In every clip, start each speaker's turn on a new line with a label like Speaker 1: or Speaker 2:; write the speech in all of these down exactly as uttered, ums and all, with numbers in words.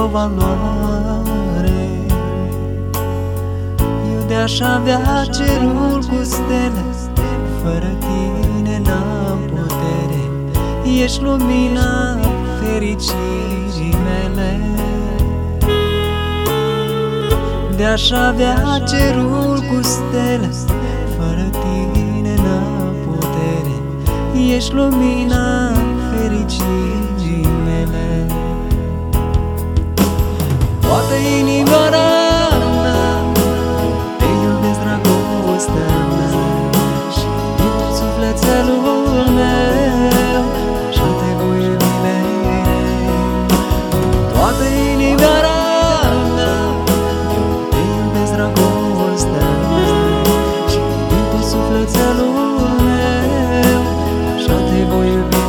Speaker 1: vreo valoare. Eu de-aș avea cerul cu stele, fără tine n-am putere. Ești lumina fericirii mele. De-aș avea cerul cu stele, fără tine n-am putere. Ești lumina fericirii mele. Toată inimioara mea, te iubesc, dragostea mea, și din tot sufletelul meu, așa te voi iubi mereu. Toată inimioara mea, te iubesc, dragostea mea, și din tot sufletelul meu, așa te voi iubi mereu.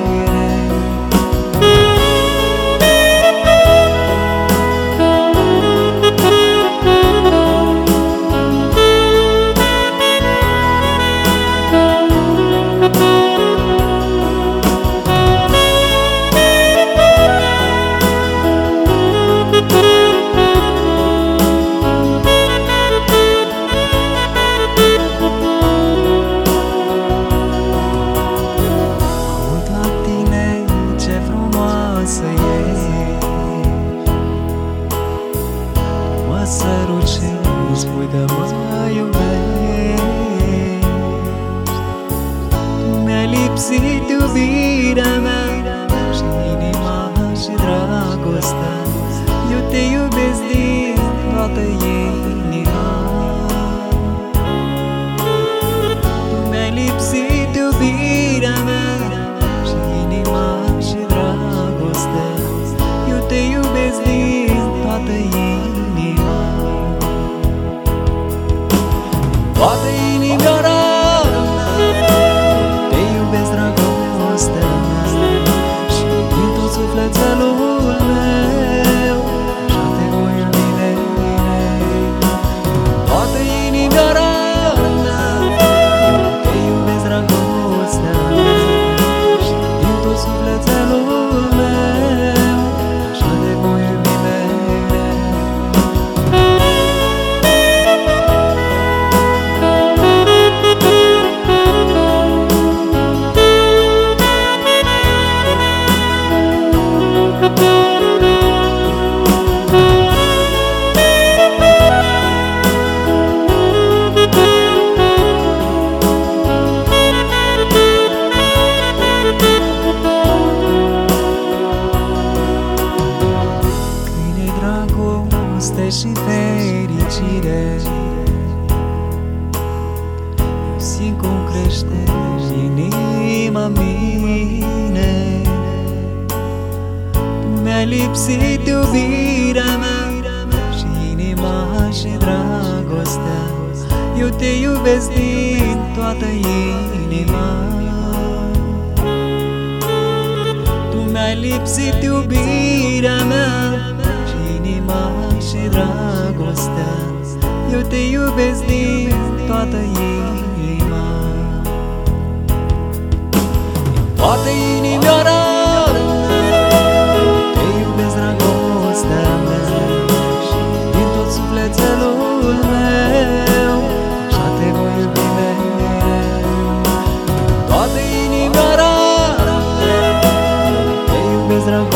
Speaker 1: Mă sărut și îmi spui că mă iubești. Tu mi-ai lipsit iubirea mea, și inima și dragostea. Eu te iubesc din toată inima. Tu mi-ai lipsit iubirea mea, și inima și dragostea. Eu te iubesc din toată inima. Toată inimioara mea, te iubesc, dragostea mea, și din tot sufletelul meu, așa te voi iubi mereu. Toată inimioara mea, te iubesc, dragostea mea, și din tot sufletelul meu, așa te voi iubi mereu. Dragoste și fericire, eu simt cum crește inima mine. Tu mi-ai lipsit iubirea mea, și inima și dragostea. Eu te iubesc din toată inima. Tu mi-ai lipsit iubirea mea, inima și dragostea. Eu te iubesc din toată inima. Toată inimioara mea, te iubesc, dragostea mea, și din tot sufletelul meu, așa te voi iubi mereu. Toată inimioara mea, te iubesc, dragostea